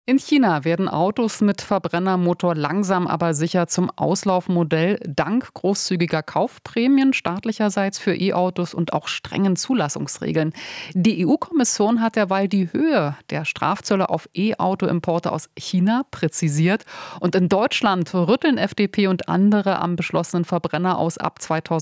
In China werden Autos mit Verbrennermotor langsam aber sicher zum Auslaufmodell dank großzügiger Kaufprämien staatlicherseits für E-Autos und auch strengen Zulassungsregeln. Die EU-Kommission hat derweil die Höhe der Strafzölle auf E-Auto-Importe aus China präzisiert. Und in Deutschland rütteln FDP und andere am beschlossenen Verbrenner aus ab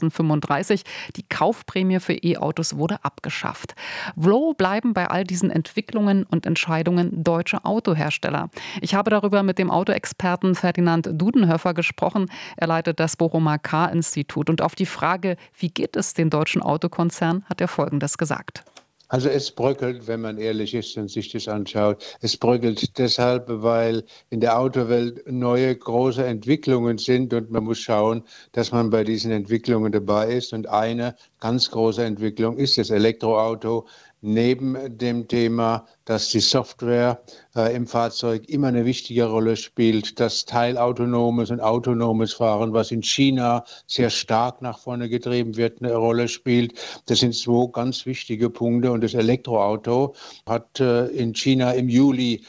2035. Die Kaufprämie für E-Autos wurde abgeschafft. Wo bleiben bei all diesen Entwicklungen und Entscheidungen deutsche Autohersteller? Ich habe darüber mit dem Autoexperten Ferdinand Dudenhöfer gesprochen. Er leitet das Bochumer K-Institut. Und auf die Frage, wie geht es den deutschen Autokonzernen, hat er Folgendes gesagt. Also es bröckelt, wenn man ehrlich ist und sich das anschaut. Es bröckelt deshalb, weil in der Autowelt neue große Entwicklungen sind und man muss schauen, dass man bei diesen Entwicklungen dabei ist. Und eine ganz große Entwicklung ist das Elektroauto. Neben dem Thema, dass die Software im Fahrzeug immer eine wichtige Rolle spielt, dass teilautonomes und autonomes Fahren, was in China sehr stark nach vorne getrieben wird, eine Rolle spielt. Das sind zwei ganz wichtige Punkte. Und das Elektroauto hat in China im Juli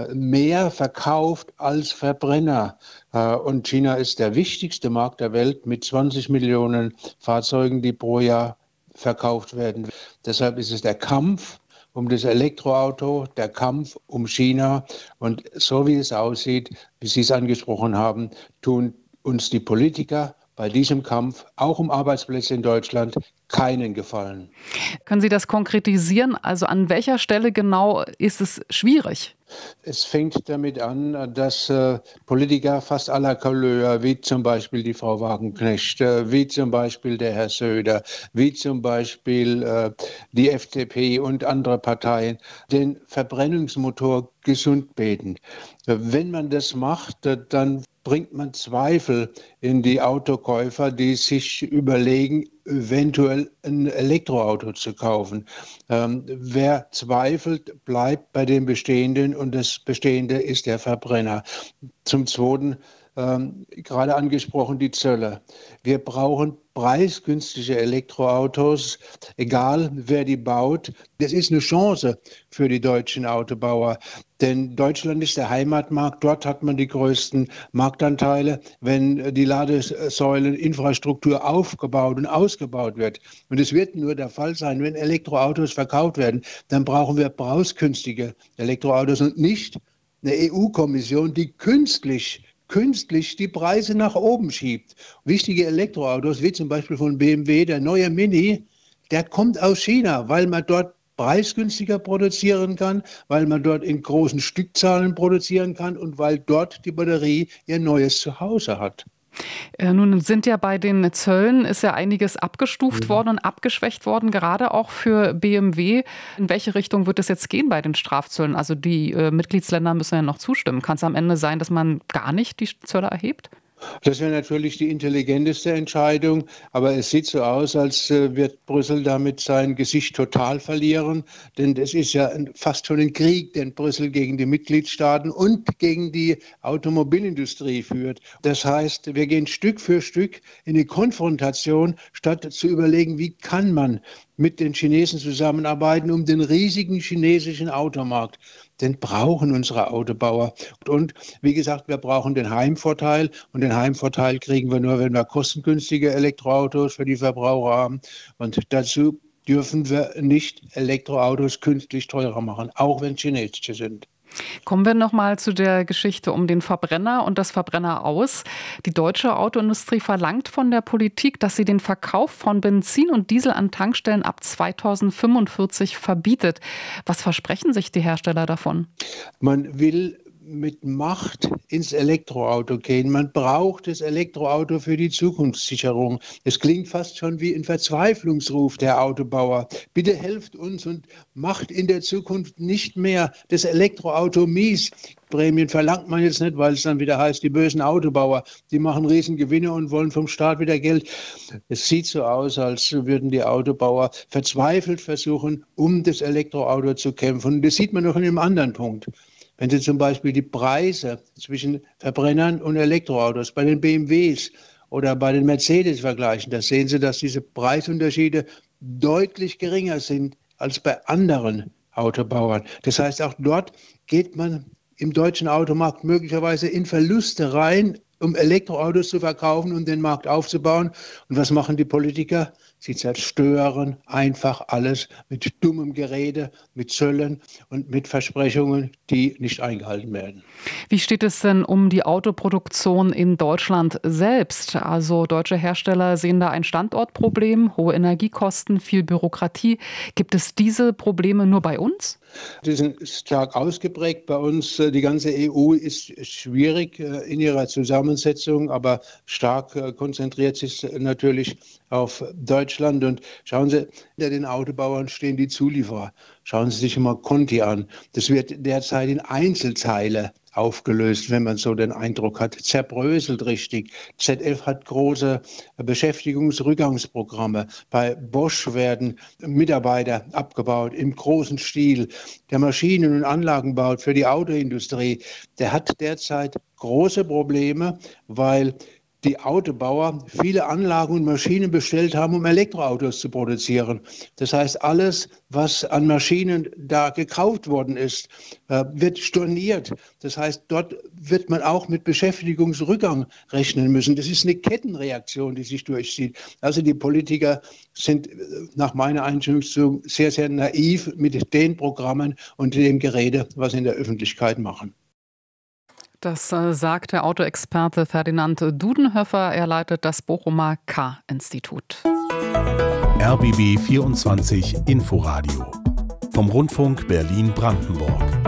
mehr verkauft als Verbrenner. Und China ist der wichtigste Markt der Welt mit 20 Millionen Fahrzeugen, die pro Jahr verkauft werden. Deshalb ist es der Kampf um das Elektroauto, der Kampf um China. Und so wie es aussieht, wie Sie es angesprochen haben, tun uns die Politiker bei diesem Kampf, auch um Arbeitsplätze in Deutschland, keinen Gefallen. Können Sie das konkretisieren? Also an welcher Stelle genau ist es schwierig? Es fängt damit an, dass Politiker fast aller Couleur, wie zum Beispiel die Frau Wagenknecht, wie zum Beispiel der Herr Söder, wie zum Beispiel die FDP und andere Parteien, den Verbrennungsmotor gesund beten. Wenn man das macht, dann bringt man Zweifel in die Autokäufer, die sich überlegen, eventuell ein Elektroauto zu kaufen. Wer zweifelt, bleibt bei dem Bestehenden und das Bestehende ist der Verbrenner. Zum Zweiten, gerade angesprochen, die Zölle. Wir brauchen preisgünstige Elektroautos, egal wer die baut. Das ist eine Chance für die deutschen Autobauer. Denn Deutschland ist der Heimatmarkt, dort hat man die größten Marktanteile, wenn die Ladesäuleninfrastruktur aufgebaut und ausgebaut wird. Und es wird nur der Fall sein, wenn Elektroautos verkauft werden, dann brauchen wir preisgünstige Elektroautos und nicht eine EU-Kommission, die künstlich die Preise nach oben schiebt. Wichtige Elektroautos, wie zum Beispiel von BMW, der neue Mini, der kommt aus China, weil man dort preisgünstiger produzieren kann, weil man dort in großen Stückzahlen produzieren kann und weil dort die Batterie ihr neues Zuhause hat. Nun sind ja bei den Zöllen ist ja einiges abgestuft worden und abgeschwächt worden, gerade auch für BMW. In welche Richtung wird es jetzt gehen bei den Strafzöllen? Also die Mitgliedsländer müssen ja noch zustimmen. Kann es am Ende sein, dass man gar nicht die Zölle erhebt? Das wäre natürlich die intelligenteste Entscheidung, aber es sieht so aus, als wird Brüssel damit sein Gesicht total verlieren, denn es ist ja fast schon ein Krieg, den Brüssel gegen die Mitgliedstaaten und gegen die Automobilindustrie führt. Das heißt, wir gehen Stück für Stück in die Konfrontation, statt zu überlegen, wie kann man mit den Chinesen zusammenarbeiten, um den riesigen chinesischen Automarkt. Den brauchen unsere Autobauer. Und wie gesagt, wir brauchen den Heimvorteil. Und den Heimvorteil kriegen wir nur, wenn wir kostengünstige Elektroautos für die Verbraucher haben. Und dazu dürfen wir nicht Elektroautos künstlich teurer machen, auch wenn chinesische sind. Kommen wir noch mal zu der Geschichte um den Verbrenner und das Verbrenner aus. Die deutsche Autoindustrie verlangt von der Politik, dass sie den Verkauf von Benzin und Diesel an Tankstellen ab 2045 verbietet. Was versprechen sich die Hersteller davon? Man will mit Macht ins Elektroauto gehen. Man braucht das Elektroauto für die Zukunftssicherung. Es klingt fast schon wie ein Verzweiflungsruf der Autobauer. Bitte helft uns und macht in der Zukunft nicht mehr das Elektroauto mies. Prämien verlangt man jetzt nicht, weil es dann wieder heißt, die bösen Autobauer, die machen Riesengewinne und wollen vom Staat wieder Geld. Es sieht so aus, als würden die Autobauer verzweifelt versuchen, um das Elektroauto zu kämpfen. Und das sieht man noch in einem anderen Punkt. Wenn Sie zum Beispiel die Preise zwischen Verbrennern und Elektroautos bei den BMWs oder bei den Mercedes vergleichen, da sehen Sie, dass diese Preisunterschiede deutlich geringer sind als bei anderen Autobauern. Das heißt, auch dort geht man im deutschen Automarkt möglicherweise in Verluste rein, um Elektroautos zu verkaufen und den Markt aufzubauen. Und was machen die Politiker? Sie zerstören einfach alles mit dummem Gerede, mit Zöllen und mit Versprechungen, die nicht eingehalten werden. Wie steht es denn um die Autoproduktion in Deutschland selbst? Also deutsche Hersteller sehen da ein Standortproblem, hohe Energiekosten, viel Bürokratie. Gibt es diese Probleme nur bei uns? Die sind stark ausgeprägt bei uns. Die ganze EU ist schwierig in ihrer Zusammensetzung, aber stark konzentriert sich natürlich auf Deutschland. Und schauen Sie, hinter den Autobauern stehen die Zulieferer. Schauen Sie sich mal Conti an. Das wird derzeit in Einzelteile aufgelöst, wenn man so den Eindruck hat, zerbröselt richtig. ZF hat große Beschäftigungsrückgangsprogramme. Bei Bosch werden Mitarbeiter abgebaut im großen Stil. Der Maschinen- und Anlagenbau für die Autoindustrie, der hat derzeit große Probleme, weil die Autobauer viele Anlagen und Maschinen bestellt haben, um Elektroautos zu produzieren. Das heißt, alles, was an Maschinen da gekauft worden ist, wird storniert. Das heißt, dort wird man auch mit Beschäftigungsrückgang rechnen müssen. Das ist eine Kettenreaktion, die sich durchzieht. Also die Politiker sind nach meiner Einschätzung sehr, sehr naiv mit den Programmen und dem Gerede, was sie in der Öffentlichkeit machen. Das sagt der Autoexperte Ferdinand Dudenhöfer. Er leitet das Bochumer K-Institut. RBB 24 Inforadio vom Rundfunk Berlin-Brandenburg.